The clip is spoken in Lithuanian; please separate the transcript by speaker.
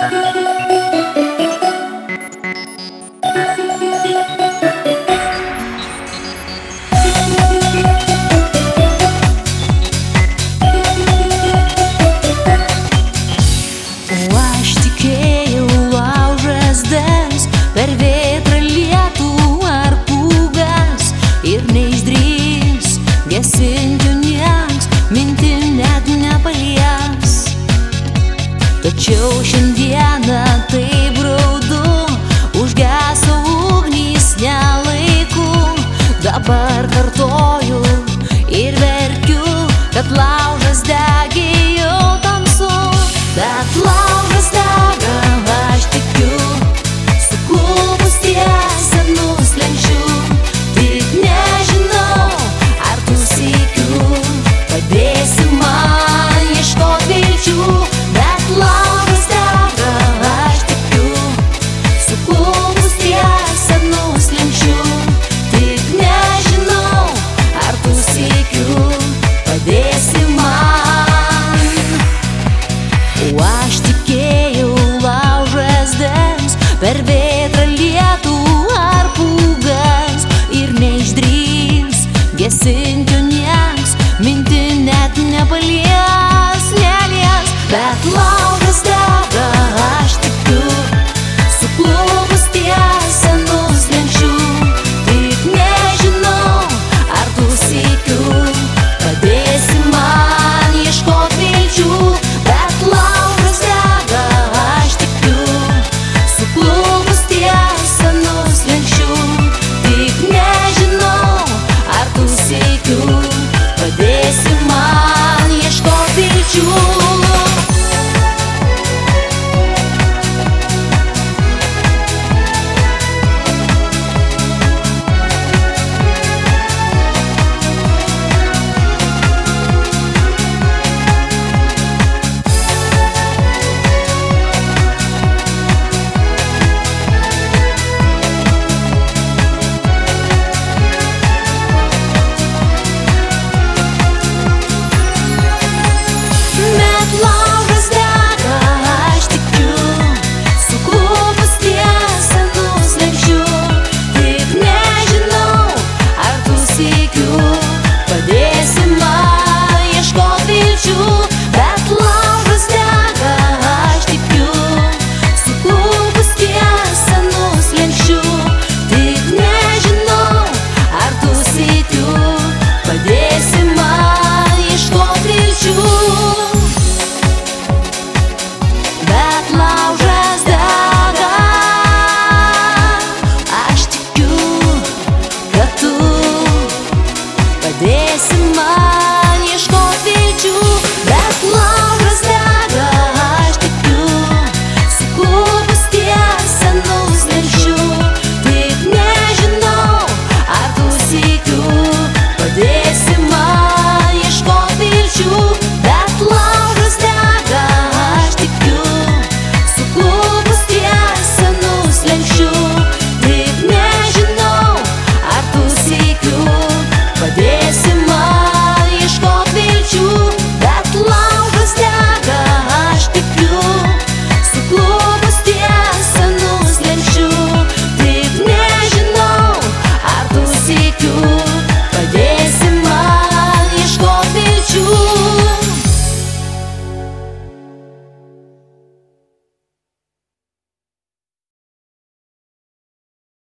Speaker 1: Tačiau šiandieną taip raudu, užgeso ugnys ne laiku. Dabar kartoju ir verkiu, kad laužas degėjo tamsu. Bet laužas dega, aš tikiu, suklupus ties senų slenksčių. Tik nežinau, ar tu sykiu padėsi man ieškot vilčių. Bet laužas dega, aš tikiu, suklupus ties senų slenksčių. Tik nežinau, ar tu sykiu padėsi man. O aš tikėjau, laužas degs per vėtrą, lietų ar pūgas ir neišdrįs gesinti